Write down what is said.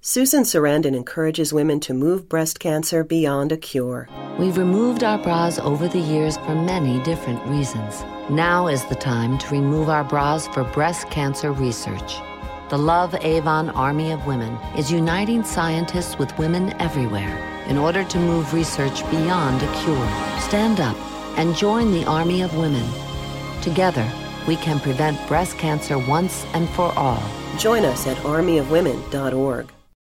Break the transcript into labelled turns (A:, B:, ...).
A: Susan Sarandon encourages women to move breast cancer beyond a cure.
B: We've removed our bras over the years for many different reasons. Now is the time to remove our bras for breast cancer research. The Love Avon Army of Women is uniting scientists with women everywhere in order to move research beyond a cure. Stand up and join the Army of Women. Together, we can prevent breast cancer once and for all.
A: Join us at armyofwomen.org.